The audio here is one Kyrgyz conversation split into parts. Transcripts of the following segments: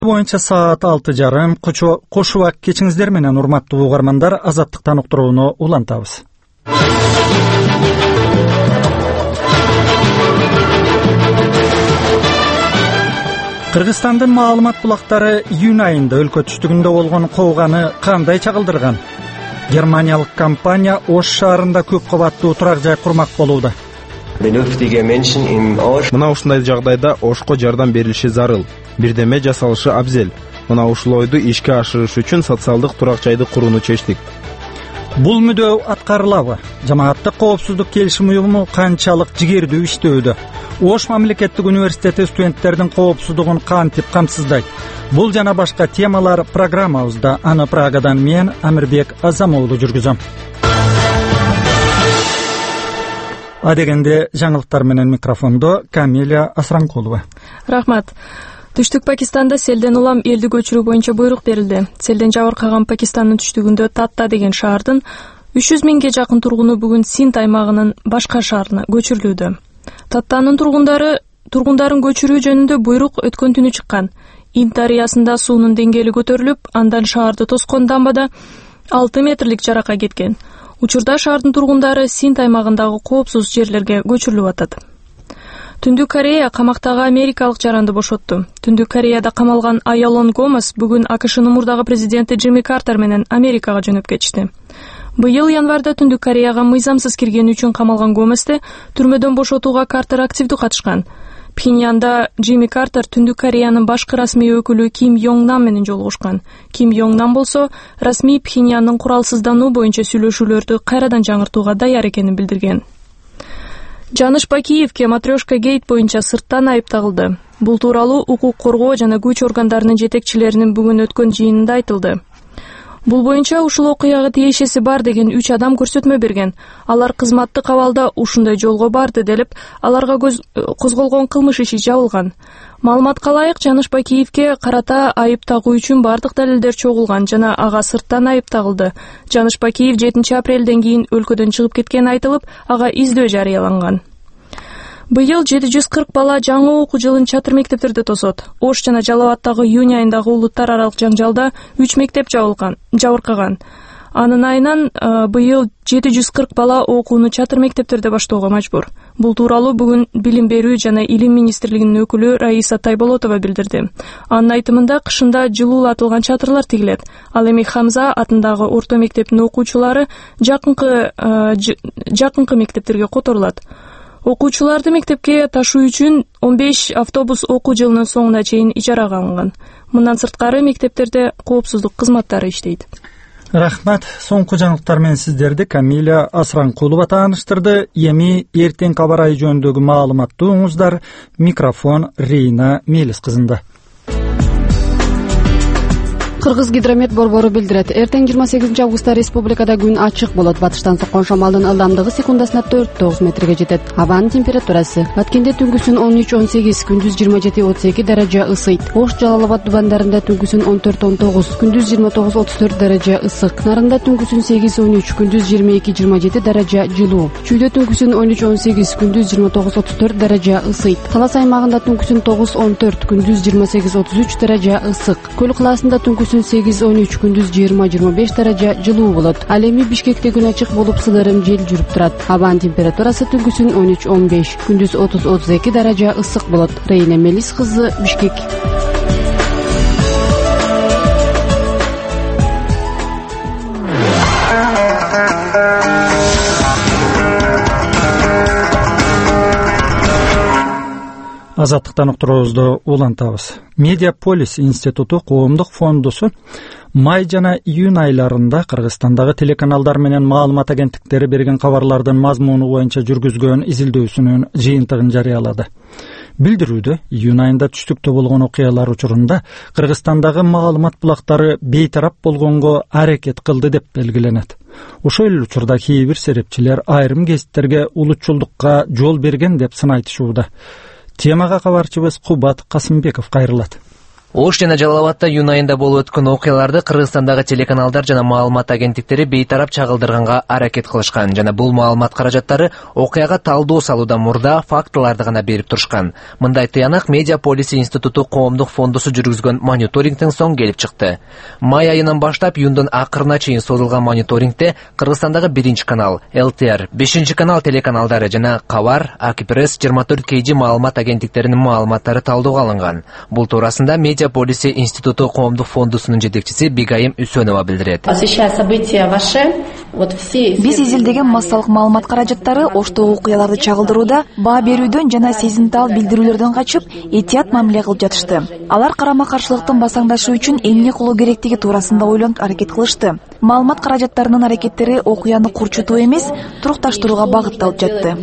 Боюнча саат 6:30 кош убак кечиңиздер менен урматтуу угармандар, Азаттыктан уктурууну улантабыз. Кыргызстандын маалымат булактары июнь айында өлкө түштүгүндө болгон кооганы кандай чагылдырган? Германиялык компания Ош шаарында көп кабаттуу турак жай курмак болууда. Мына ушундай жагдайда Ошко жардам берилиши зарыл. Бирдеме жасалышы абзел. Мына ушул ойду ишке ашырыш үчүн социалдык турак жайды курууну чечтик. Бул мүдөө аткарылабы? Жамааттык коопсуздук келишим уюму канчалык жигердүү иштөөдө? Ош мамлекеттик университети студенттердин коопсуздугун кантип камсыздайт? Бул жана башка темалар программабызда. Аны Прагадан мен Амирбек Азамоğlu жүргүзөм. Адегенде жаңылыктар менен микрофондо Камиля Асранкулова. Рахмат. Түштүк Пакистанда селден улам элди көчүрүү боюнча буйрук берилди. Селден жабыркаган Пакистандын түштүгүндө Татта деген шаардын 300 миңге жакын тургуну бүгүн Синд аймагынын башка шаарына көчүрүлүүдө. Таттанын тургундарын көчүрүү жөнүндө буйрук өткөн түнү чыккан. Инд дарыясында суунун деңгээли көтөрүлүп, андан шаарды тоскон дамбада 6 метрлик жарака кеткен. Учурда шаардын тургундары Синд аймагындагы коопсуз жерлерге көчүрүлүп атат. Түндүк Корея камактагы америкалык жаранды бошотту. Түндүк Кореяда камалган Аялон Гомес бүгүн АКШнын мурдагы президенти Джимми Картер менен Америкага жөнөп кетишти. Быйыл январда Түндүк Кореяга мыйзамсыз киргени үчүн камалган Гомести түрмөдөн бошотууга Картер активдүү катышкан. Пхеньянда Джимми Картер Түндүк Кореянын башкы расмий өкүлү Ким Йонг Нам менен жолугушкан. Ким Йонг Нам болсо расмий Пхеньяндын куралсыздануу боюнча сүйлөшүүлөрдү кайрадан жаңыртууга даяр экенин билдирген. Жаныш Бакиевке Матрешка гейт боюнча сырттан айып тагылды. Бул тууралуу укук коргоо жана күч органдарынын жетекчилеринин бүгүн өткөн жыйынында айтылды. Бул боюнча ушул окуяга тиешеси бар деген 3 адам көрсөтмө берген. Алар кызматтык абалда ушундай жолго барды делип, аларга козголгон кылмыш иши жабылган. Маалыматка ылайык, Жаныш Бакиевке карата айып тагуу үчүн бардык далилдер чогулган жана ага сырттан айып тагылды. Жаныш Бакиев 7 апрелден кийин өлкөдөн чыгып кеткени айтылып, ага издөө жарыяланган. Быйыл 740 бала жаңы окуу жылын чатыр мектептерде тосот. Ош жана Жалал Абадтагы июнь айындагы улуттар аралык жаңжалда 3 мектеп жабыркаган. Анын айынан быйыл 740 бала окууну чатыр мектептерде баштоого мажбур. Бул тууралуу бүгүн Билим берүү жана Илим министрлигинин өкүлү Раиса Тайболотова билдирди. Анын айтымында кышында жылуулатылган чатырлар тигилет. Ал эми Хамза атындагы орто мектептин окуучулары жакынкы мектептерге которулат. Окуучуларды мектепке ташуу үчүн 15 автобус окуу жылынын соңуна чейин ижарага алынган. Мындан сырткары мектептерде коопсуздук кызматтары иштейт. Рахмат. Соңку жаңылыктар менен сиздерди Камиля Асранкулова тааныштырды. Эми эртең кабар айы жөнүндөгү маалыматты угуңуздар. Микрофон Рейна Мелис кызында. Кыргыз гидромет борбору билдирет. Эртең 28 августта республикада күн ачык болот. Батыштан соккон шамалдын ылдамдыгы секундасына 4-9 метрге жетет. Абанын температурасы Баткенде түнгүсүн 13-18, күндүз 27-32 даража ысыйт. Ош, Жалал Абад дубандарында түнгүсүн 14-19, күндүз 29-34 даража ысык. Нарында түнгүсүн 8-13, күндүз 22-27 даража жылуу. Чүйдө түнгүсүн 13-18, күндүз 29-34 даража ысыйт. Талас аймагында түнгүсүн 9-14, күндүз 28-33 даража ысык. Көл кылаасында түнгүсүн 8-13, күндүз 20-25 даража жылуу болот. Ал эми Бишкекте күн ачык болуп сылырым жел жүрүп турат. Абанын температурасы түнгүсүн 13-15, күндүз 30-32 даража ысык болот. Рейна Мелис кызы, Бишкек. Азаттыктан уктуруубузду улантабыз. Медиаполис институту коомдук фондусу май жана июнь айларында Кыргызстандагы телеканалдар менен маалымат агенттиктери берген кабарлардын мазмуну боюнча жүргүзгөн изилдөөсүнүн жыйынтыгын жарыялады. Билдирүүдө июнь айында түштүктө болгон окуялар учурунда Кыргызстандагы маалымат булактары бейтарап болгонго аракет кылды деп белгиленет. Ошол эле учурда кээ бир серепчилер айрым гезиттерге улутчулдукка жол берген деп сын айтышууда. Темага кабарчыбыз Кубат Касымбеков кайрылат. Ош жана Жалал Абадта июнь айында болуп өткөн окуяларды Кыргызстандагы телеканалдар жана маалымат агенттиктери бейтарап чагылдырганга аракет кылышкан жана бул маалымат каражаттары окуяга талдоо салуудан мурда фактыларды гана берип турушкан. Мындай тыянак Медиа Полиси институту коомдук фондусу жүргүзгөн мониторингден соң келип чыкты. Май айынан баштап июндун акырына чейин созулган мониторингде Кыргызстандагы 1 канал, ЛТР, 5 канал телеканалдары жана Кабар, Акипресс, 24 KG маалымат агенттиктеринин маалыматтары талдоого алынган. Бул туурасында Медиа Полиси институту коомдук фондусунун жетекчиси Бигайым Үсөнова билдирет. Биз изилдеген массалык маалымат каражаттары Оштогу окуяларды чагылдырууда баа берүүдөн жана сезимтал билдирүүлөрдөн качып, этият мамиле кылып жатышты. Алар карама-каршылыктын басаңдашы үчүн эмне кылуу керектиги туурасында ойлонуп аракет кылышты. Маалымат каражаттарынын аракеттери окуяны курчутуу эмес, турукташтырууга багытталып жатты.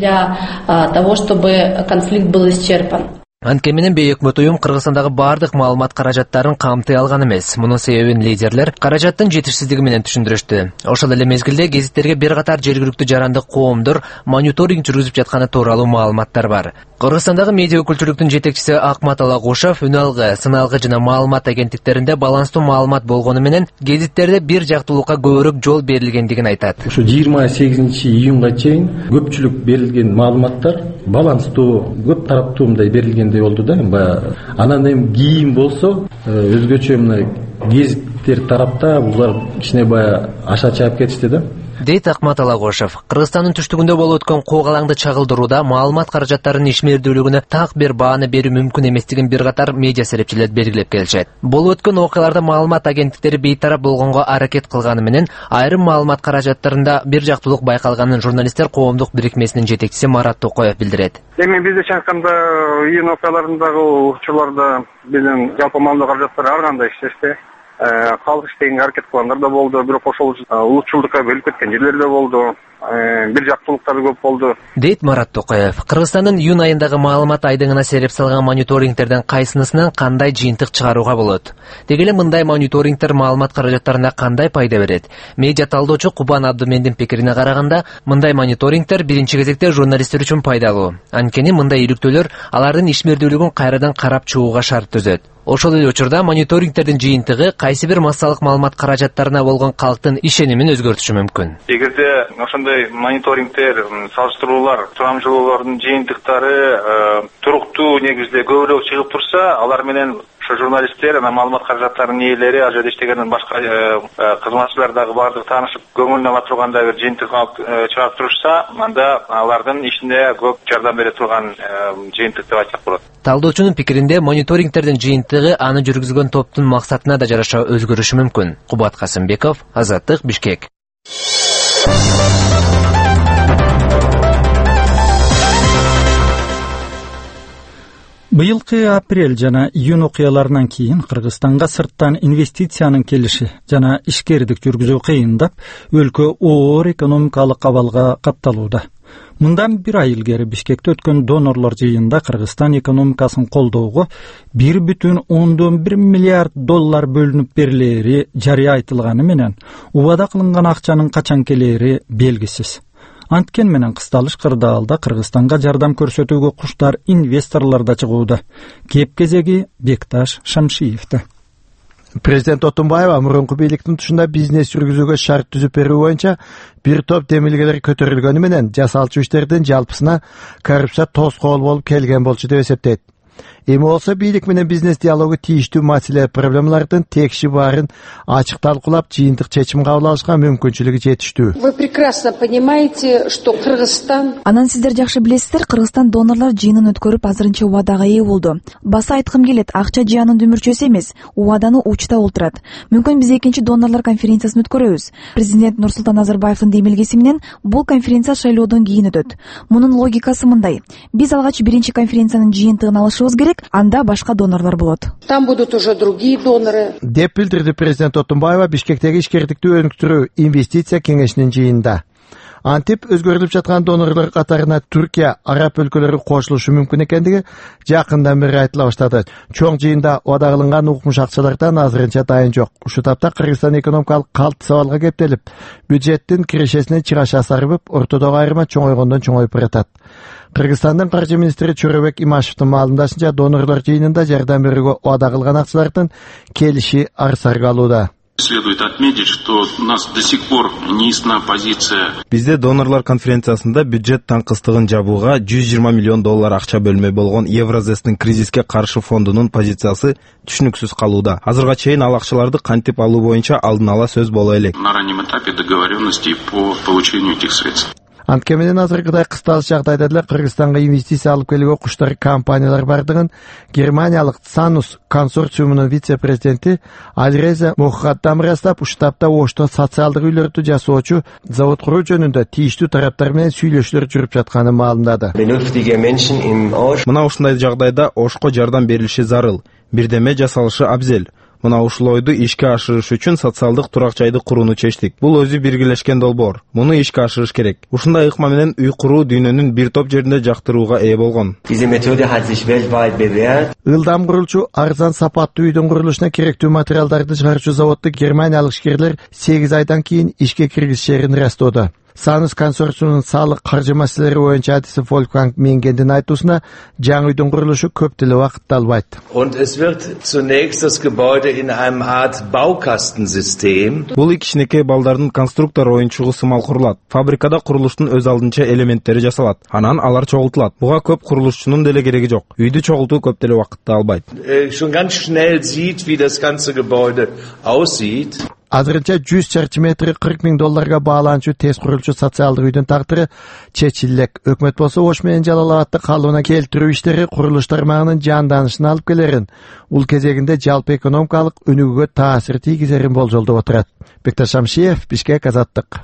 Анткени менен Өкмөт уюм Кыргызстандагы бардык маалымат каражаттарын камтый алган эмес. Мунун себебин лидерлер каражаттын жетишсиздиги менен түшүндүрүштү. Ошол эле мезгилде гезиттерге бир катар жергиликтүү жарандык коомдор мониторинг жүргүзүп жатканы тууралуу маалыматтар бар. Кыргызстандагы медиа өкүлчүлүктүн жетекчиси Акмат Алагушев Үналгы, Сыналгы жана маалымат агенттиктеринде баланстуу маалымат болгону менен гезиттерде бир жактуулукка көбүрөөк жол берилгендигин айтат. Ушу 28 июнга чейин көпчүлүк берилген маалыматтар баланстуу, көп тараптуу мындай берилгендей болду да. Анан эми кийин болсо өзгөчө мына гезиттер тарапта булар кичине аша чаап кетишти да. Дейт Акмат Алагошев. Кыргызстандын түштүгүндө болуп өткөн коогалаңды чагылдырууда маалымат каражаттарынын ишмердүүлүгүнө так бир бааны берүү мүмкүн эместигин бир катар медиа серепчилер белгилеп келишет. Болуп өткөн окуяларда маалымат агенттиктери бейтарап болгонго аракет кылганы менен айрым маалымат каражаттарында бир жактуулук байкалганын журналисттер коомдук бирикмесинин жетекчиси Марат Токоев билдирет. Эми бизде чыкканда июнь окуяларындагы учурларда биздин жалпы маалымат каражаттары ар кандай иштешти. Калып иштегенге аракет кылгандар да болду, бирок ошол улутчулдукка бөлүп кеткен жерлер да болду. Бир жактуулуктар көп болду. Дейт Марат Токоев. Кыргызстандын июнь айындагы маалымат айдыңына сереп салган мониторингтерден кайсынысынан кандай жыйынтык чыгарууга болот? Деги эле мындай мониторингтер маалымат каражаттарына кандай пайда берет? Медиа талдоочу Кубан Абдумендин пикирине караганда, мындай мониторингтер биринчи кезекте журналисттер үчүн пайдалуу. Анткени мындай иликтөөлөр алардын ишмердүүлүгүн кайрадан карап чыгууга шарт түзөт. Ошол эле учурда мониторингтердин жыйынтыгы кайсы бир массалык маалымат каражаттарына болгон калктын ишенимин өзгөртүшү мүмкүн. Эгерде ошондой мониторингтер, салыштыруулар, турамчылуулардын жыйынтыктары туруктуу негизде көбүрөөк чыгып турса, алар менен журналисттер, маалымат каражаттарынын ээлери, ал жерде иштеген башка кызматчылар дагы бардыгы таанышып, көңүлүнө ала турганда бир жыйынтык алып чыгарып турушса, анда алардын ишине көп жардам бере турган жыйынтык деп айтсак болот. Талдоочунун пикиринде мониторингтердин жыйынтыгы аны жүргүзгөн топтун максатына да жараша өзгөрүшү мүмкүн. Кубат Касымбеков, Азаттык, Бишкек. Быйылкы апрель жана июнь окуяларынан кийин Кыргызстанга сырттан инвестициянын келиши жана ишкердик жүргүзүү кыйындап, өлкө оор экономикалык абалга катталууда. Мындан бир ай илгери Бишкекте өткөн донорлор жыйынында Кыргызстан экономикасын колдоого 1,1 миллиард доллар бөлүнүп берилери жарыя айтылганы менен, убада кылынган акчанын качан келери белгисиз. Анткен менен кысталыш кырдаалда Кыргызстанга жардам көрсөтүүгө куштар инвесторлор да чыгууда. Кеп кезеги Бекташ Шамшиевде. Президент Отунбаева мурунку бийликтин тушунда бизнес жүргүзүүгө шарт түзүп берүү боюнча бир топ демилгелер көтөрүлгөнү менен жасалчу иштердин жалпысына коррупция тоскоол болуп келген болчу деп эсептейт. Эми болсо бийлик менен бизнес диалогу тийиштүү маселе проблемалардын текши баарын ачык талкуулап, жыйынтык чечим кабыл алышка мүмкүнчүлүгү жетиштүү. Вы прекрасно понимаете, что Кыргызстан... Анан сиздер жакшы билесиздер, Кыргызстан донорлор жыйынын өткөрүп азырынча убадага ээ болду. Баса айткым келет, акча жыянын дүмүрчөсү эмес, убаданы учта олтурат. Мүмкүн биз экинчи донорлор конференциясын өткөрөбүз. Президент Нурсултан Назарбаевдин демилгеси менен бул конференция шайлоодон кийин өтөт. Мунун логикасы мындай: биз алгач биринчи конференциянын жыйынтыгын алышыбыз керек, анда башка донорлор болот. Там будут уже другие доноры. Деп билдирди президент Отунбаева Бишкектеги ишкердикти өнүктүрүү инвестиция кеңешинин жыйынында. Антип өзгөрүлүп жаткан донорлор катарына Түркия, араб өлкөлөрү кошулушу мүмкүн экендиги жакындан бери айтыла баштады. Чоң жыйында одагылынган укмуш акчалардан азырынча дайын жок. Ушу тапта Кыргызстан экономикалык калт сабалга кептелип, бюджеттин кирешесинен чыгаша сарбып, ортодогу айырма чоңойгондон чоңоюп баратат. Кыргызстандын каржы министри Чоробек Имашевдин маалымдашынча, донорлор жыйынында жардам берүүгө убада кылган акчалардын келиши арсар калууда. Следует отметить, что у нас до сих пор неясна позиция. Бизде донорлар конференциясында бюджет таңкыстыгын жабууга $120 миллион акча бөлмөй болгон Евразестин кризиске каршы фондунун позициясы түшүнүксүз калууда. Азырга чейин ал акчаларды кантип алуу боюнча алдын ала сөз боло элек. На раннем этапе договоренностей по получению этих средств. Анткени азыркыдай кысталыш жагдайда эле Кыргызстанга инвестиция алып келүүгө куштар компаниялар бардыгын германиялык Санус консорциумунун вице-президенти Алиреза Мухаттам ырастап, уштапта Ошто социалдык үйлөрдү жасоочу завод куруу жөнүндө тийиштүү тараптар менен сүйлөшүүлөр жүрүп жатканын маалымдады. Мына ушундай жагдайда Ошко жардам берилиши зарыл, бирдеме жасалышы абзел. Мына ушул ойду ишке ашырыш үчүн социалдык турак жайды курууну чечтик. Бул өзү биргелешкен долбоор. Муну ишке ашырыш керек. Ушундай ыкма менен үй куруу дүйнөнүн бир топ жеринде жактырууга ээ болгон. Ылдам курулчу арзан сапаттуу үйдүн курулушуна керектүү материалдарды чыгаруучу заводду германиялык ишкерлер 8 айдан кийин ишке киргизишерин ырастоодо. Санус консорциумунун салык каржы маселелери боюнча адиси Wolfgang Mingендин айтуусуна, жаңы үйдүн курулушу көп деле убакытты албайт. Und es wird zunächst das Gebäude in einem Art Baukastensystem. Бул кичинекей балдардын конструктор оюнчугу сымал курулат. Фабрикада курулуштун өз алдынча элементтери жасалат. Анан алар чогултулат. Буга көп курулушчунун деле кереги жок. Үйдү чогултуу көп деле убакытты албайт. Schon ganz schnell sieht, wie das ganze Gebäude aussieht. Азырынча 100 чарчы метри $40 миң бааланчу тез курулчу социалдык үйдүн тагдыры чечилек. Өкмөт болсо Ош менен Жалал Абадты калыбына келтирүү иштери курулуш тармагынын жанданышын алып келерин, бул кезегинде жалпы экономикалык өнүгүүгө таасир тийгизерин болжолдоп отурат. Бекташ Шамшиев, Бишкек, Азаттык.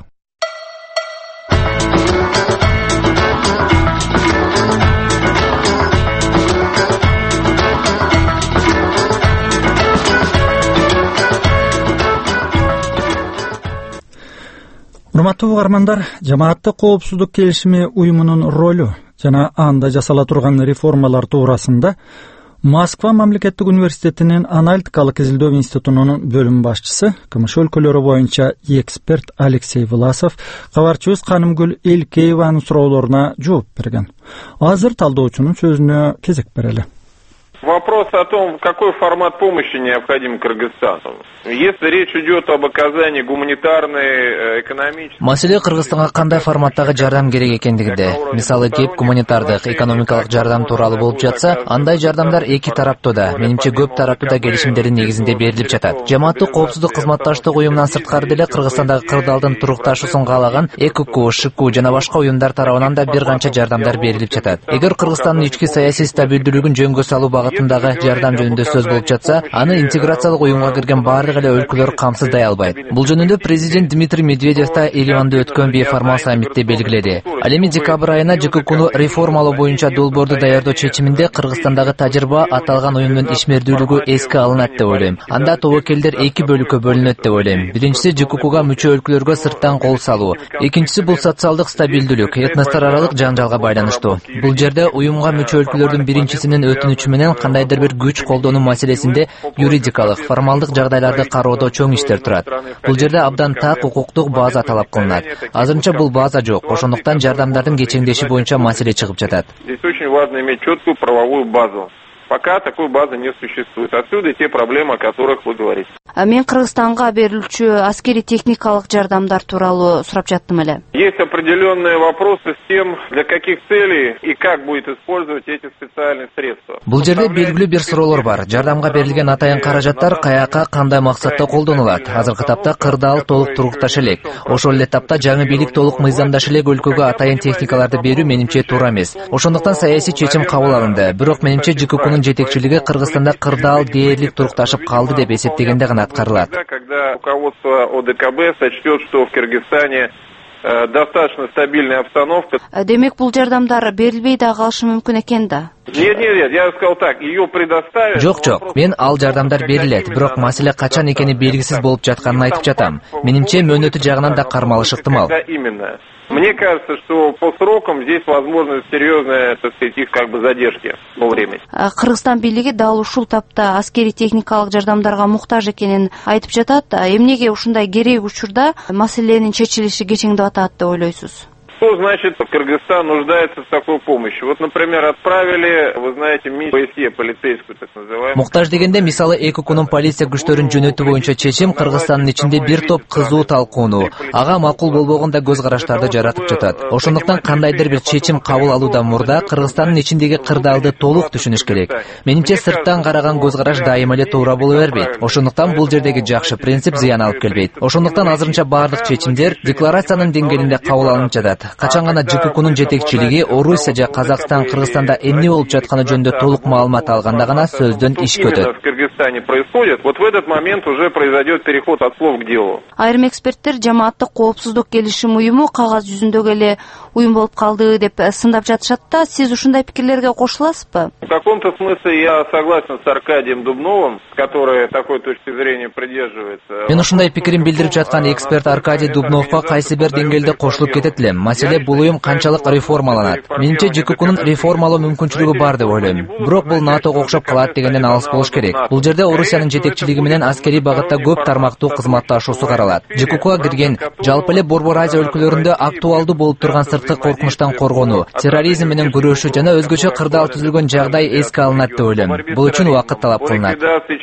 Урматтуу угармандар, жамааттык коопсуздук келишими уюмунун ролу жана анда жасала турган реформалар туурасында Москва мамлекеттик университетинин аналитикалык изилдөө институтунун бөлүм башчысы, КМШ өлкөлөрү боюнча эксперт Алексей Власов кабарчыбыз Канымгүл Элкееванын суроолоруна жооп берген. Азыр талдоочунун сөзүнө кезек берели. Вопрос о том, какой формат помощи необходим Кыргызстану. Если речь идет об оказании гуманитарной, экономической... Маселе Кыргызстанга кандай форматтагы жардам керек экендигинде. Мисалы кеп гуманитардык, экономикалык жардам тууралуу болуп жатса, андай жардамдар эки тараптуу да, менимче көп тараптуу да келишимдердин негизинде берилип жатат. Жамааттык коопсуздук кызматташтык уюмунан сырткары деле Кыргызстандагы кырдаалдын турукташуусун каалаган ЭКК, ШК жана башка уюмдар тарабынан да бир канча жардамдар берилип жатат. Эгер Кыргызстандын ички саясий стабилдүүлүгүн жөнгө салуу багытындагы жардам жөнүндө сөз болуп жатса, аны интеграциялык уюмга кирген баардык эле өлкөлөр камсыздай албайт. Бул жөнүндө президент Дмитрий Медведев да Ереванда өткөн бейформал саммитте белгиледи. Ал эми декабрь айына ЖККну реформалоо боюнча долбоорду даярдоо чечиминде Кыргызстандагы тажрыйба аталган уюмдун ишмердүүлүгү эске алынат деп ойлойм. Анда тобокелдер эки бөлүккө бөлүнөт деп ойлойм. Биринчиси ЖККга мүчө өлкөлөргө сырттан кол салуу. Экинчиси бул социалдык стабилдүүлүк, этностор аралык жаңжалга байланыштуу. Бул жерде уюмга мүчө өлкөлөрдүн биринчисинин өтүнүчү менен кандайдыр бир күч колдонуу маселесинде юридикалык, формалдык жагдайларды кароодо чоң иштер турат. Бул жерде абдан так укуктук база талап кылынат. Азырынча бул база жок, ошондуктан жардамдардын кечеңдеши боюнча маселе чыгып жатат. Здесь очень важно иметь четкую правовую базу. Пока такой базы не существует. Отсюда и те проблемы, о которых вы говорите. Мен Кыргызстанга берилүүчү аскери техникалык жардамдар тууралуу сурап жаттым эле. Есть определенные вопросы с тем, для каких целей и как будет использовать эти специальные средства. Бул жерде белгилүү бир суроолор бар. Жардамга берилген атайын каражаттар каяка, кандай максатта колдонулат? Азыркы тапта кырдаал толук турукташа элек. Ошол эле тапта жаңы бийлик толук мыйзамдаша элек өлкөгө атайын техникаларды берүү менимче туура эмес. Ошондуктан саясий чечим кабыл алынды. Бирок менимче ЖККнун жетекчилиги Кыргызстанда кырдаал дээрлик турукташып калды деп эсептегенде гана аткарылат. Когда руководство ОДКБ сочтет, что в Кыргызстане достаточно стабильная обстановка. Демек бул жардамдар берилбей да калышы мүмкүн экен да. Нет, я сказал так, ее предоставят. Жок, мен ал жардамдар берилет, бирок маселе качан экени белгисиз болуп жатканын айтып жатам. Менимче мөөнөтү жагынан да кармалыш ыктымал. Именно. Мне кажется, что по срокам здесь возможно серьезная, так сказать, их задержки по времени. Кыргызстан бийлиги дал ушул тапта аскери техникалык жардамдарга муктаж экенин айтып жатат. Эмнеге ушундай керек учурда маселенин чечилиши кечеңдеп атат деп ойлойсуз? Что значит, Кыргызстан нуждается в такой помощи? Вот, например, отправили, вы знаете, миссию полицейскую, так называемую. Муктаж дегенде, мисалы, эки күнүн полиция күчтөрүн жөнөтүү боюнча чечим Кыргызстандын ичинде бир топ кызуу талкууну, ага макул болбогонда көз караштарды жаратып жатат. Ошондуктан кандайдыр бир чечим кабыл алуудан мурда Кыргызстандын ичиндеги кырдаалды толук түшүнүш керек. Менимче сырттан караган көз караш дайыма эле туура боло бербейт. Ошондуктан бул жердеги жакшы принцип зыян алып келбейт. Ошондуктан азырынча баардык чечимдер декларациянын деңгээлинде кабыл алынып жатат. Качан гана ЖККнун жетекчилиги Орусия же Казакстан, Кыргызстанда эмне болуп жатканы жөнүндө толук маалымат алганда гана сөздөн ишке өтөт. В Кыргызстане происходит, вот в этот момент уже произойдет переход от слов к делу. Айрым эксперттер жамааттык коопсуздук келишим уюму кагаз жүзүндөгү эле уюм болуп калды деп сындап жатышат да, сиз ушундай пикирлерге кошуласызбы? В каком-то смысле я согласен с Аркадием Дубновым, который такой точки зрения придерживается. Мен ушундай пикирин билдирип жаткан эксперт Аркадий Дубновго кайсы бир деңгээлде кошулуп кетет элем. Маселе бул уюм канчалык реформаланат. Менимче ЖККнун реформалоо мүмкүнчүлүгү бар деп ойлойм. Бирок бул НАТОго окшоп калат дегенден алыс болуш керек. Бул жерде Орусиянын жетекчилиги менен аскери багытта көп тармактуу кызматташуусу каралат. ЖККга кирген жалпы эле Борбор Азия өлкөлөрүндө актуалдуу болуп турган сырткы коркунучтан коргонуу, терроризм менен күрөшүү жана өзгөчө кырдаал түзүлгөн жагдай эске алынат деп ойлойм. Бул үчүн убакыт талап кылынат.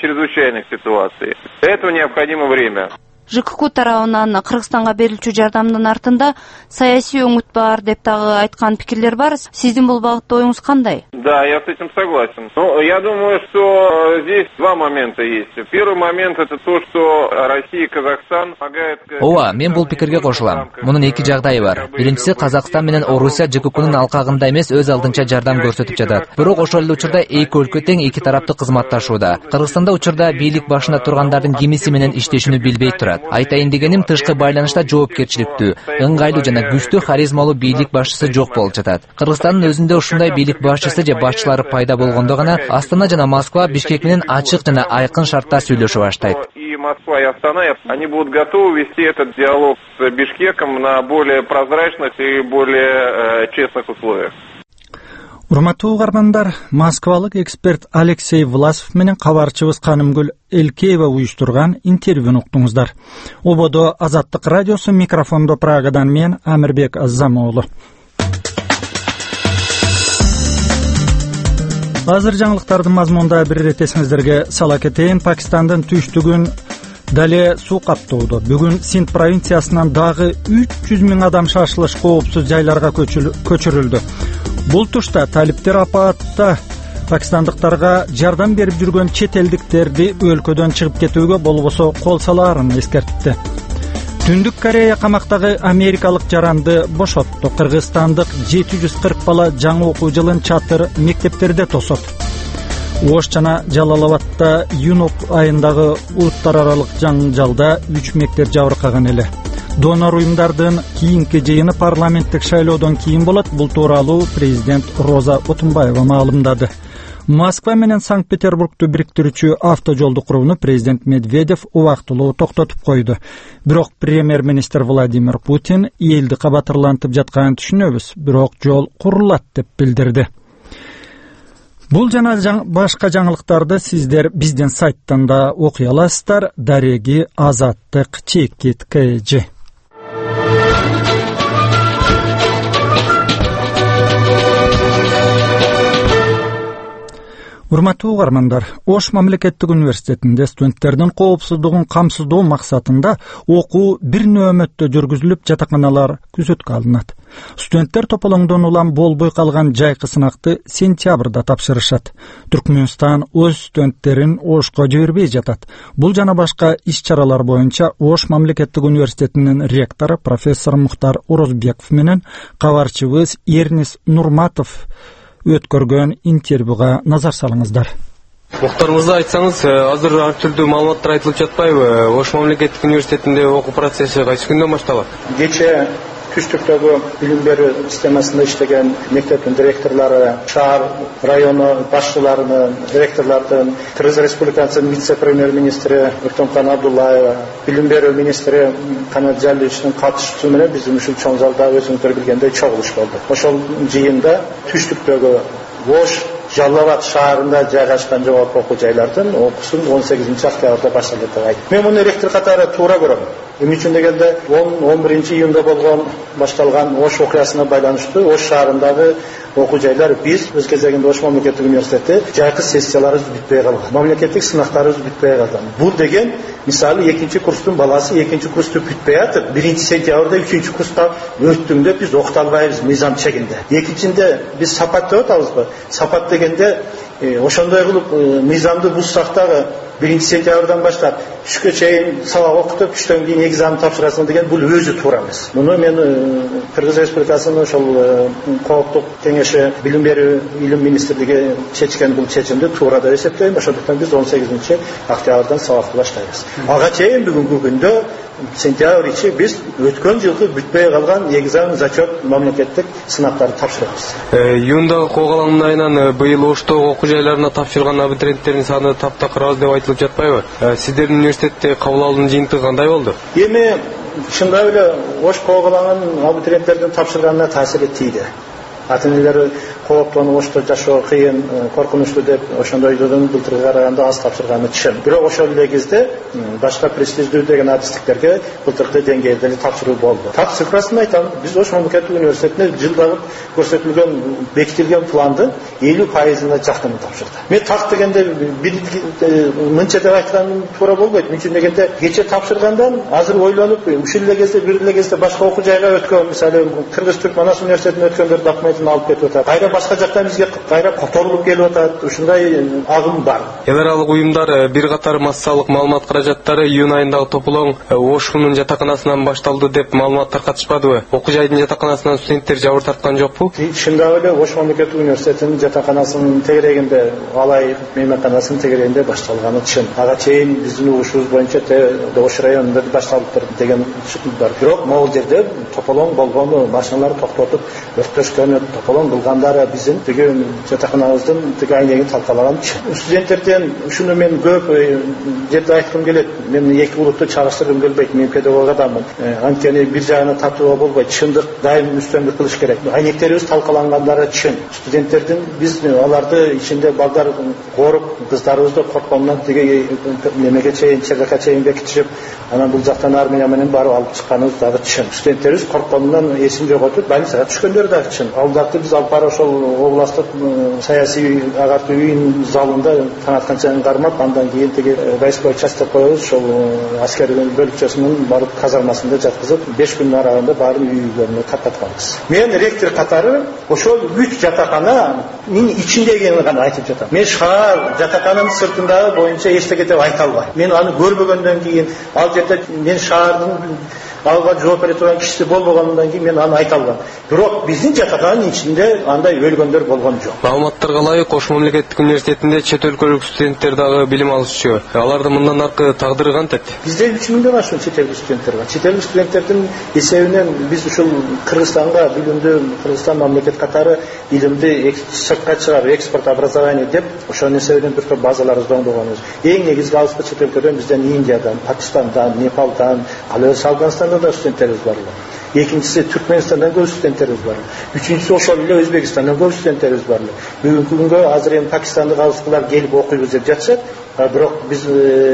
Этого необходимо время. ЖКК тарабынан Кыргызстанга берилчү жардамдын артында саясий өңүт бар деп дагы айткан пикирлер бар. Сиздин бул багытта оюңуз кандай? Да, я с этим согласен. Но я думаю, что здесь два момента есть. Первый момент это то, что Россия и Казахстан помогают. Ооба, мен бул пикирге кошулам. Мунун эки жагдайы бар. Биринчиси, Казакстан менен Орусия ЖККнун алкагында эмес, өз алдынча жардам көрсөтүп жатат. Бирок ошол эле учурда эки өлкө тең эки тараптуу кызматташууда. Кыргызстанда учурда бийлик башында тургандардын кимиси менен иштешүүнү билбей турат. Айтайын дегеним, тышкы байланышта жоопкерчиликтүү, ыңгайлуу жана күчтүү харизмалуу бийлик башчысы жок болуп жатат. Кыргызстандын өзүндө ушундай бийлик башчысы же башчылары пайда болгондо гана Астана жана Москва Бишкек менен ачык жана айкын шартта сүйлөшө баштайт. И Москва и Астана, они будут готовы вести этот диалог с Бишкеком на более прозрачных и более честных условиях. Урматтуу угармандар, москвалык эксперт Алексей Власов менен кабарчыбыз Канымгүл Элкеева уюштурган интервьюну уктуңуздар. Ободо Азаттык радиосу, микрофондо Прагадан мен Амирбек Азамоğlu. Азыр жаңылыктардын мазмунда бир ирет эсиңиздерге сала кетейин. Пакистандын түштүгүн дале суу каптоодо. Бүгүн Синд провинциясынан дагы 300 000 адам шашылыш коопсуз жайларга көчүрүлдү. Бул тушта талиптер апаатта пакистандыктарга жардам берип жүргөн чет элдиктерди өлкөдөн чыгып кетүүгө болбосо кол салаарын эскертти. Түндүк Корея камактагы америкалык жаранды бошотту. Кыргызстандык 740 бала жаңы окуу жылын чатыр мектептерде тосот. Ош жана Жалалабадта июнь айындагы улуттар аралык жаңжалда 3 мектеп жабыркаган эле. Донор уюмдардын кийинки жыйыны парламенттик шайлоодон кийин болот. Бул тууралуу президент Роза Отунбаева маалымдады. Москва менен Санкт-Петербургду бириктирүүчү автожолду курууну президент Медведев убактылуу токтотуп койду. Бирок премьер-министр Владимир Путин элди кабатырлантып жатканын түшүнөбүз, бирок жол курулат деп билдирди. Бул жана башка жаңылыктарды сиздер биздин сайттан да окуй аласыздар. Дареги Азаттык чекит КЖ. Урматтуу угармандар, Ош мамлекеттик университетинде студенттердин коопсуздугун камсыздоо максатында окуу бир нөөмөттө жүргүзүлүп, жатаканалар күзөткө алынат. Студенттер тополоңдон улам болбой калган жайкы сынакты сентябрда тапшырышат. Түркмөнстан өз студенттерин Ошко жибербей жатат. Бул жана башка иш-чаралар боюнча Ош мамлекеттик университетинин ректору профессор Мухтар Орозбеков менен кабарчыбыз Эрнис Нурматов өткөргөн интервьюга назар салыңыздар. Мухтар мырза, айтсаңыз, азыр ар түрдүү маалыматтар айтылып жатпайбы? Ош мамлекеттик университетинде окуу процесси кайсы күндөн башталат? Кече түштүктөгү билим берүү системасында иштеген мектептин директорлору, шаар району башчыларынын, директорлордун, Кыргыз Республикасынын вице-премьер-министри Үртөмкан Абдуллаева, билим берүү министри Канат Жалиловичтин катышуусу менен биздин ушул чоң залда өзүңүздөр билгендей чогулуш болду. Ошол жыйында түштүктөгү Ош Жалал-Абад шаарында жайгашкан жогорку окуу жайлардын окуусун 18-октябрда башталды деп айтып. Мен муну ректор катары туура көрөм. Эмне үчүн дегенде 10-11-июнда болгон башталган Ош окуясына байланыштуу Ош шаарындагы окуу жайлар биз өз кезегинде Ош мамлекеттик университети жайкы сессияларыбыз бүтпөй калган. Мамлекеттик сынактарыбыз бүтпөй калган. Бул деген мисалы 2-курстун баласы 2-курсту бүтпөй атып 1-сентябрда 3-курска өттүң деп биз окута албайбыз мыйзам чегинде. Экинчинде биз сапат деп атабызбы? Сапат дегенде ошондой кылып мыйзамды бузсак дагы 1-сентябрдан баштап түшкө чейин сабак окутуп түштөн кийин экзамен тапшырасың деген бул өзү туура эмес. Муну мен Кыргыз Республикасынын ошол коопдук кеңеши билим берүү илим министрлиги чечкен бул чечимди туура деп эсептейм. Ошондуктан биз 18-октябрдан сабакты баштайбыз. Ага чейин бүгүнкү күндө сентябрь ичи биз өткөн жылкы бүтпөй калган экзамен зачет мамлекеттик сынактарды тапшырабыз. Июндагы коогалаңдын айынан быйыл Оштогу окуу жайларына тапшырган абитуриенттердин саны таптакыр аз деп айтылып жатпайбы? Сиздердин университетте кабыл алуунун жыйынтыгы кандай болду? Эми чындап эле Ош коогалаңын абитуриенттердин тапшырганына таасири тийди. Ата-энелери кооптон Ошто жашоо кыйын, коркунучтуу деп ошондойдон былтырга караганда аз тапшырганы чын. Бирок ошол эле кезде башка престиждүү деген адистиктерге былтыркы деңгээлде эле тапшыруу болду. Так цифрасын айтам, биз Ош мамлекеттик университетине жылдагы көрсөтүлгөн бекитилген пландын 50%-на жакын тапшырды. Мен так дегенде мынча деп айтканым туура болбойт. Үчүн дегенде кече тапшыргандан азыр ойлонуп, ушул эле кезде бир эле кезде башка окуу жайга өткөн, мисалы Кыргыз Түрк Манас университетине өткөндөр документин алып кетип атат. Кайра башка жактан бизге кайра которулуп келип атат. Ушундай агым бар. Эл аралык уюмдар бир катар массалык маалымат каражаттары июнь айындагы тополоң Ошунун жатаканасынан башталды деп маалымат таркатышпадыбы? Окуу жайдын жатаканасынан студенттер жабыр тарткан жокпу? Чындап эле Ош мамлекеттик университетинин жатаканасынын тегерегинде, Алай мейманканасынын тегерегинде башталганы чын. Ага чейин биздин угушубуз боюнча Ош районунда башталыптыр деген сүрөт бар. Бирок могул жерде тополоң болгону, машиналар токтотуп өрттөшкөнү, тополоң кылгандары биздин тиги жатаканабыздын тиги айнегин талкалаган чын. Студенттерден ушуну мен көп жерде айткым келет. Мен эки улутту чагыштыргым келбейт. Мен педагог адаммын. Анткени бир жагына татууга болбойт. Чындык дайым үстөмдүк кылыш керек. Айнектерибиз талкалангандары чын. Студенттердин биз аларды ичинде балдар коруп, кыздарыбызды корккондон тиги немеге чейин, чергакка чейин бекитишип, анан бул жактан армия менен барып алып чыкканыбыз дагы чын. Студенттерибиз корккондон эсин жоготуп, больницага түшкөндөр дагы чын. Алдакты биз алып барып ошол областтык саясий агартуу үйүнүн залында таң атканча кармап, андан кийин тиги войсковой часть деп коебуз, ошол аскер бөлүкчөсүнүн барып казармасында жаткызып, 5 күндүн аралыгында баарын үйлөрүнө таркатканбыз. Мен ректор катары ошол 3 жатакананын ичиндегини гана айтып жатам. Мен шаар жатакананын сыртындагы боюнча эчтеке деп айта албайм. Мен аны көрбөгөндөн кийин, ал жерде мен шаардын алга жооп бере турган кишиси болбогондон кийин мен аны айта албайм. Бирок биздин жатакананын ичинде андай өлгөндөр болгон жок. Маалыматтарга ылайык Ош мамлекеттик университетинде чет өлкөлүк студенттер дагы билим алышчу. Алардын мындан аркы тагдыры кантет? Бизде 3000ден ашуун чет элдик студенттер бар. Чет элдик студенттердин эсебинен биз ушул Кыргызстанга билимди, Кыргызстан мамлекет катары илимди сыртка чыгарып, экспорт образование деп ошонун эсебинен бир топ базаларыбызды оңдогонбуз. Эң негизги алыскы чет өлкөдөн бизден Индиядан, Пакистандан, Непалдан, ал эми Афганистандан да студенттерибиз бар. Экинчиси Түркменистандан көп студенттерибиз бар. Үчүнчүсү ошол эле Өзбекстандан көп студенттерибиз бар. Бүгүнкү күнгө азыр эми Пакистандык алыскылар келип окуйбуз деп жатышат. Бирок биз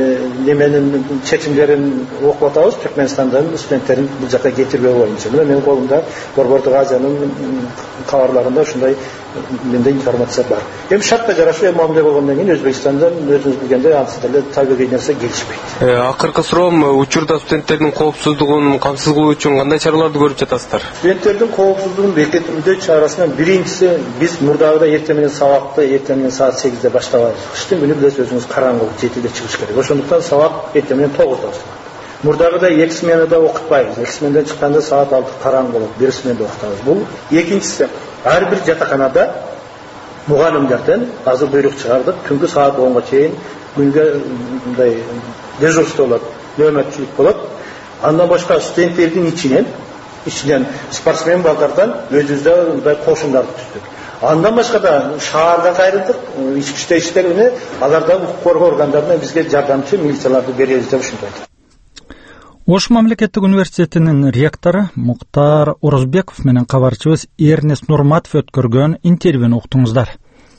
неменин чечимдерин окуп атабыз, Түркменистандан студенттерин бул жака кетирбөө боюнча. Мына менин колумда Борбордук Азиянын кабарларында ушундай менде информация бар. Эми шартка жараша мамиле болгондон кийин Өзбекстандан өзүңүз билгендей анысы деле табигый нерсе келишпейт. Акыркы суроом, учурда студенттердин коопсуздугун камсыз кылуу үчүн кандай чараларды көрүп жатасыздар? Студенттердин коопсуздугун бекемдөө чарасынан биринчиси биз мурдагыдай эртең менен сабакты эртең менен саат 8-де баштабайбыз. Кыштын күнү билесиз өзүңүз караңгылык 7-де чыгыш керек. Ошондуктан сабак эртең менен 9-да башталат. Мурдагыдай 2 сменада окутпайбыз. 2 сменаден чыкканда саат 6 караңгы болот. 1 сменада окутабыз. Бул экинчиси. Ар бир жатаканада мугалимдерден азыр буйрук чыгардык. Түнгү саат 10-га чейин күнгө мындай дежурство болот, нөөмөтчүлүк болот. Андан башка студенттердин ичинен ичинен спортсмен балдардан өзүбүздө мындай кошундарды түздүк. Андан башка да шаарга кайрылдык, ички иштер аларда укук коргоо органдарына бизге жардамчы милицияларды беребиз деп ушинтип айтты. Ош мамлекеттик университетинин ректору Муктар Орозбеков менен кабарчыбыз Эрнест Нурматов өткөргөн интервьюну уктуңуздар.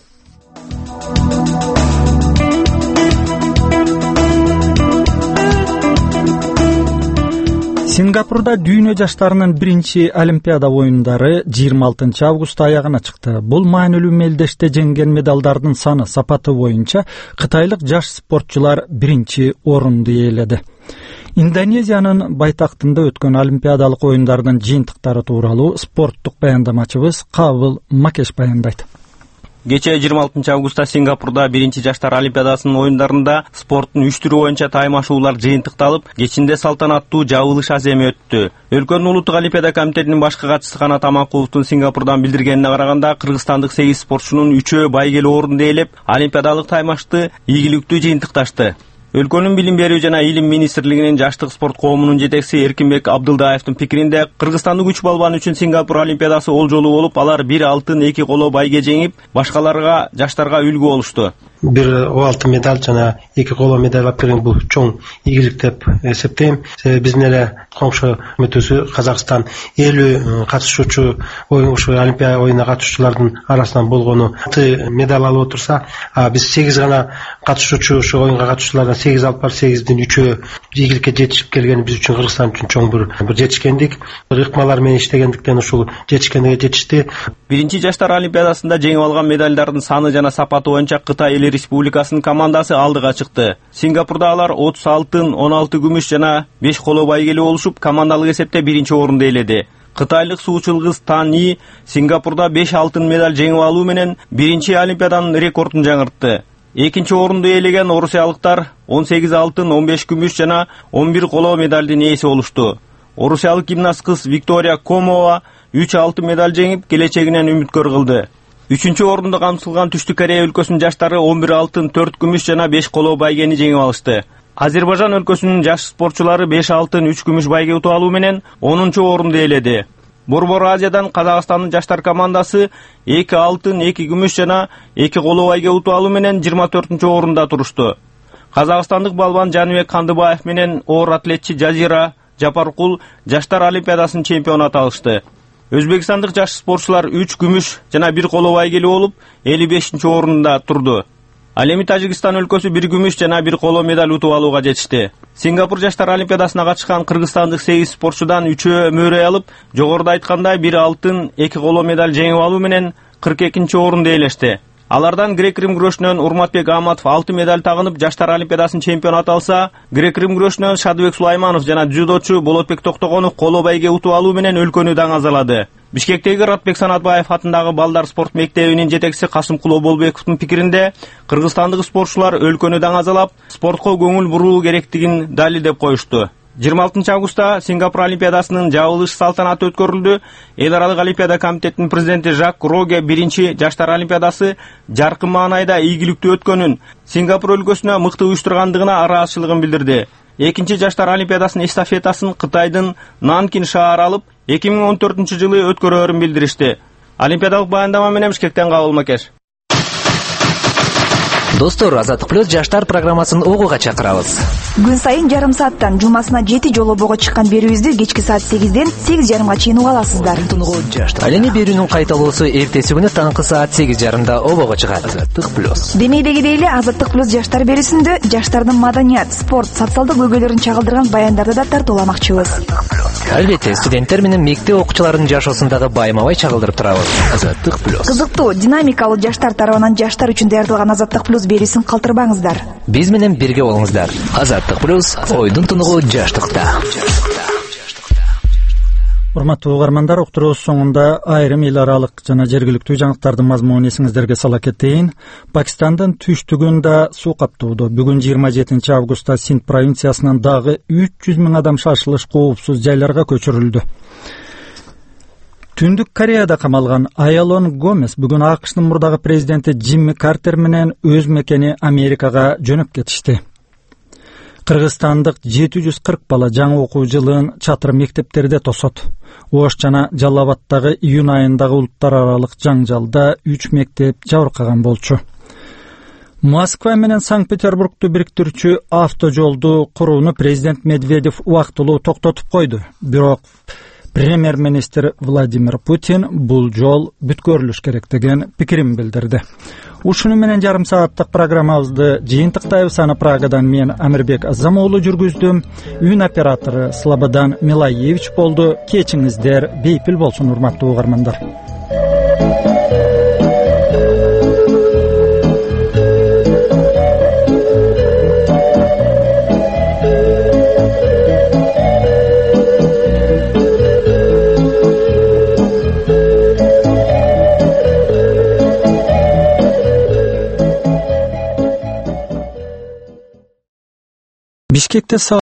Сингапурда дүйнө жаштарынын биринчи Олимпиада оюндары 26 август аягына чыкты. Бул маанилүү мелдеште жеңген медалдардын саны сапаты боюнча кытайлык жаш спортчулар биринчи орунду ээледи. Индонезиянын байтактында өткөн Олимпиадалык оюндардын жыйынтыктары тууралуу спорттук баяндамачыбыз Кабыл Макеш баяндайт. Кечээ 26 августта Сингапурда биринчи жаштар Олимпиадасынын оюндарында спорттун 3 түрү боюнча таймашуулар жыйынтыкталып, кечинде салтанаттуу жабылыш аземи өттү. Өлкөнүн улуттук Олимпиада комитетинин башкы катчысы Канат Аманкуловдун Сингапурдан билдиргенине караганда, кыргызстандык 8 спортчунун 3-өө байгелүү орунду ээлеп, Олимпиадалык таймашты ийгиликтүү жыйынтыкташты. Өлкөнүн билим берүү жана илим министрлигинин жаштык спорт коомунун жетекчиси Эркинбек Абдылдаевдин пикиринде, кыргызстандык 3 балбан үчүн Сингапур Олимпиадасы олжолуу болуп, алар 1 алтын, 2 коло байге жеңип, башкаларга жаштарга үлгү болушту. 1 алтын медаль жана 2 коло медаль алып келген бул чоң ийгилик деп эсептейм. Биздин эле коңшу мүтөсү Казакстан 50 катышуучу ушу Олимпиада оюнуна катышуучулардын арасынан болгону 6 медаль алып отурса, биз 8 гана катышуучу ушу оюнга катышуучулардан 8 алып бар, 8дин 3-өө ийгиликке жетишип келгени биз үчүн, Кыргызстан үчүн чоң бир жетишкендик. Ыкмалар менен иштегендиктен ушул жетишкендикке жетишти. Биринчи жаштар Олимпиадасында жеңип алган медалдардын саны жана сапаты боюнча Кытай Республикасынын командасы алдыга чыкты. Сингапурда алар 30 алтын, 16 күмүш жана 5 коло байгелүү болушуп, командалык эсепте биринчи орунду ээледи. Кытайлык суучул кыз Тан И Сингапурда 5 алтын медаль жеңип алуу менен биринчи Олимпиаданын рекордун жаңыртты. Экинчи орунду ээлеген орусиялыктар 18 алтын, 15 күмүш жана 11 коло медалдын ээси болушту. Орусиялык гимнаст кыз Виктория Комова 3 алтын медаль жеңип, келечегинен үмүткөр кылды. 3-чү орунду камтылган Түштүк Корея өлкөсүнүн жаштары 11 алтын, 4 күмүш жана 5 коло байгени жеңип алышты. Азербайжан өлкөсүнүн жаш спортчулары 5 алтын, 3 күмүш байге утуп алуу менен 10-чу орунду ээледи. Борбор Азиядан Казакстандын жаштар командасы 2 алтын, 2 күмүш жана 2 коло байге утуп алуу менен 24-чу орунда турушту. Казакстандык балбан Жаныбек Кандыбаев менен оор атлетчи Жазира Жапаркул жаштар Олимпиадасынын чемпиону аталышты. Өзбекстандык жаш спортчулар 3 күмүш жана 1 коло байгелүү болуп, 55-чи орунда турду. Ал эми Тажикстан өлкөсү 1 күмүш жана 1 коло медаль утуп алууга жетишти. Сингапур жаштар Олимпиадасына катышкан кыргызстандык 8 спортчудан 3-өө мөөрөй алып, жогоруда айткандай 1 алтын, 2 коло медаль жеңип алуу менен 42-чи орунду ээлешти. Алардан грек-рим күрөшүнөн Урматбек Аматов 6 медаль тагынып, жаштар Олимпиадасынын чемпиону аталса, грек-рим күрөшүнөн Шадыбек Сулайманов жана дзюдочу Болотбек Токтогонов коло байге утуп алуу менен өлкөнү даңазалады. Бишкектеги Ратбек Санатбаев атындагы балдар спорт мектебинин жетекчиси Касымкулов Болбековдун пикиринде, кыргызстандык спортчулар өлкөнү даңазалап, спортко көңүл буруу керектигин далилдеп коюшту. 26 августта Сингапур Олимпиадасынын жабылыш салтанаты өткөрүлдү. Эл аралык Олимпиада комитетинин президенти Жак Роге биринчи жаштар Олимпиадасы жаркын маанайда ийгиликтүү өткөнүн, Сингапур өлкөсүнө мыкты уюштургандыгына ыраазычылыгын билдирди. Экинчи жаштар Олимпиадасынын эстафетасын Кытайдын Нанкин шаары алып, 2014-жылы өткөрөөрүн билдиришти. Олимпиадалык баяндама менен Бишкектен Кабыл Макеш. Достор, Азаттык плюс жаштар программасын угууга чакырабыз. Күн сайын жарым сааттан жумасына 7 жолобого чыккан берүүбүздү кечки саат 8ден 8:30 чейин уга аласыздар. Ал эми берүүнүн кайталоосу эртеси күнү таңкы саат 8:30 обого чыгат. Азаттык плюс. Демейдегидей эле Азаттык плюс жаштар берүүсүндө жаштардын маданият, спорт, социалдык көйгөйлөрүн чагылдырган баяндарды да тартууламакчыбыз. Албетте, студенттер менен мектеп окуучуларынын жашоосундагы байма-бай чагылдырып турабыз. Азаттык плюс. Кызыктуу, динамикалуу жаштар тарабынан жаштар үчүн даярдалган Азаттык плюс берүүсүн калтырбаңыздар. Биз менен бирге болуңуздар. Азаттык плюс, ойдун тунугу жаштыкта. Урматтуу угармандар, уктуруубуз соңунда айрым эл аралык жана жергиликтүү жаңылыктардын мазмунун эсиңиздерге сала кетейин. Пакистандын түштүгүндө суу каптоодо. Бүгүн 27 августта Синд провинциясынан дагы 300 000 адам шашылыш коопсуз жайларга көчүрүлдү. Түндүк Кореяда камалган Айалон Гомес бүгүн АКШнын мурдагы президенти Джимми Картер менен өз мекени Америкага жөнөп кетишти. Кыргызстандык 740 бала жаңы окуу жылын чатыр мектептерде тосот. Ош жана Жалал Абаддагы июнь айындагы улуттар аралык жаңжалда 3 мектеп жабыркаган болчу. Москва менен Санкт-Петербургду бириктирүүчү автожолду курууну президент Медведев убактылуу токтотуп койду. Бирок премьер-министр Владимир Путин бул жол бүткөрүлүш керек деген пикирин билдирди. Ушуну менен жарым сааттык программабызды жыйынтыктайбыз. Аны Прагадан мен Амирбек Азам уулу жүргүздүм. Үн оператору Слободан Милаевич болду. Кечиңиздер бейпил болсун, урматтуу угармандар. Бишкекте